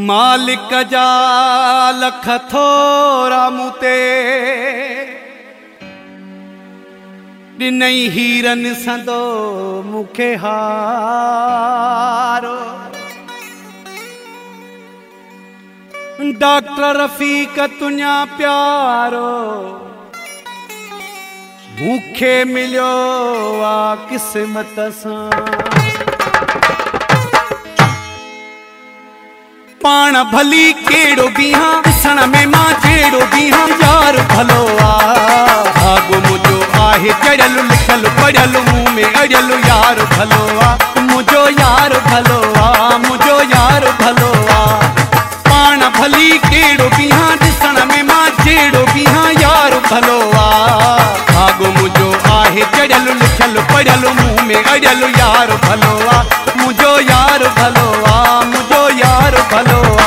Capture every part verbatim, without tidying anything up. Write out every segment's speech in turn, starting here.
मालिक जा लख थोरा मूते ॾिनई हीरनि संदो मूंखे हारो। डॉक्टर रफ़ीक तुंहिंजा प्यारो मूंखे मिलियो आ क़िस्मत सां। पाण भली कहिड़ो बीहां ॾिसण में मां जहिड़ो बीहां यार भलो आ। भाॻो मुंहिंजो आहे चढ़ियल लिखियल पढ़ियल मुंहुं में अड़ियल यार भलो आ। मुंहिंजो यार भलो आ, मुंहिंजो यार भलो आ। पाण भली कहिड़ो बीहां ॾिसण में मां जहिड़ो बीहां यार भलो आ। भाॻो मुंहिंजो आहे चढ़ियल लिखियल पढ़ियल मुंहुं में अड़ियल यार भलो आ। मुंहिंजो यार भलो आ, मुंहिंजो यार भलो आ।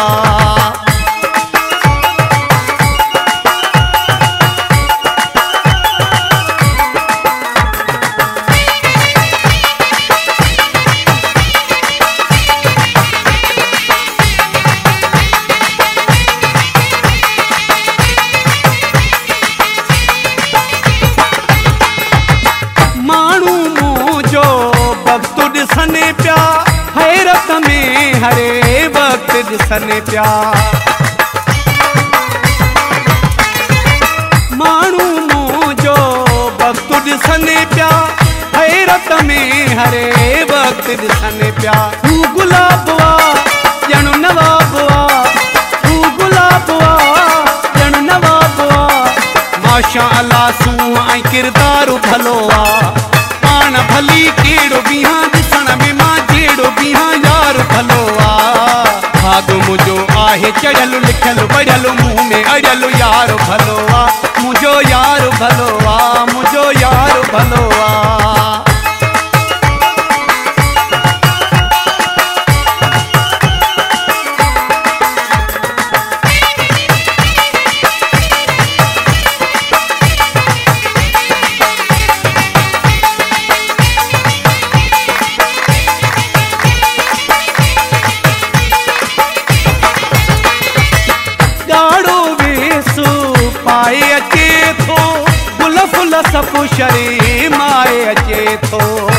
माण्हू मुंहिंजो वक़्तु ॾिसनि पिया हैरत में हरे वक़्तु ॾिसनि पिया। माण्हू मुंहिंजो वक़्तु ॾिसनि पिया हैरत में हरे वक़्तु ॾिसनि पिया। हू गुलाब आ ॼणु नवाब आ, हू गुलाब आ ॼणु नवाब आ। माशा अल्लाह सूंहं ऐं किरदारु भलो आ। पाण भली कहिड़ो बीहां ॾिसण में मां जहिड़ो बीहां यार भलो आ। भाॻो मुंहिंजो आहे चढ़ियल लिखियल पढ़ियल मुंहुं में अड़ियल यार भलो आ। मुंहिंजो यार भलो आ, मुंहिंजो यार भलो आ। पाए अचे थो गुल फुल सभु शरी माए अचे थो।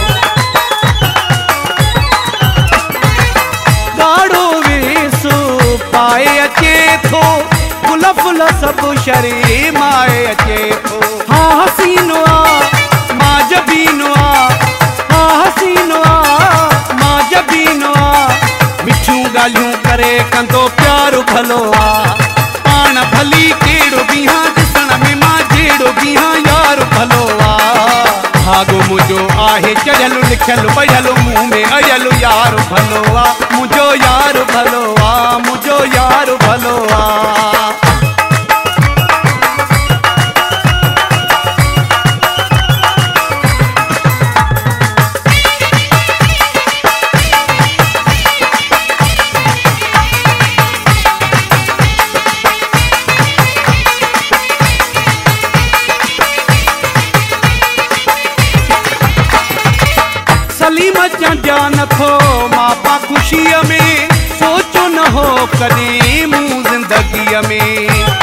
ॻाढ़ो वेसु पाए अचे थो गुल फुल सभु शरी माए अचे थो। हा हसीनो आ मां जबीनो आ, हा हसीनो आ मां जबीनो आ। मिठियूं ॻाल्हियूं करे कंदो प्यार भलो आ। पाण भली कहिड़ो बीहां ॾिसण में मां जहिड़ो बीहां यार भलो आ। भाॻो मुंहिंजो आहे चढ़ियल लिखियल पढ़ियल मुंहुं में अड़ियल यार भलो आ। मुंहिंजो यार भलो आ, मुंहिंजो यार भलो आ। सलीम जा नथो मापा ख़ुशीअ में सोचो न हो कॾहिं मूं ज़िंदगीअ में।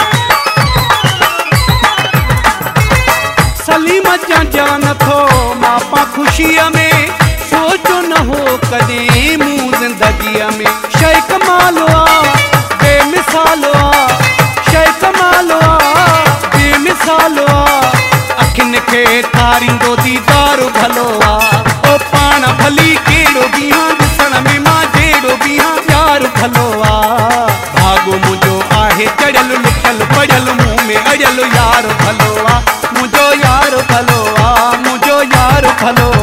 सलीम जा नथो मापा ख़ुशीअ में सोचो न हो कॾहिं मूं ज़िंदगीअ में। शइ कमाल आ बेमिसाल आ, शइ कमाल आ बेमिसाल आ। अखियुनि खे तारींदो दीदार भलो आ। पाण भली कहिड़ो बीहां ॾिसण में मां जहिड़ो बीहां यार भलो आ। भाॻो मुंहिंजो आहे चढ़ियल लिखियल पढ़ियल मुंहुं में अड़ियल यार भलो आ। मुंहिंजो यार भलो आ, मुंहिंजो यार भलो आ।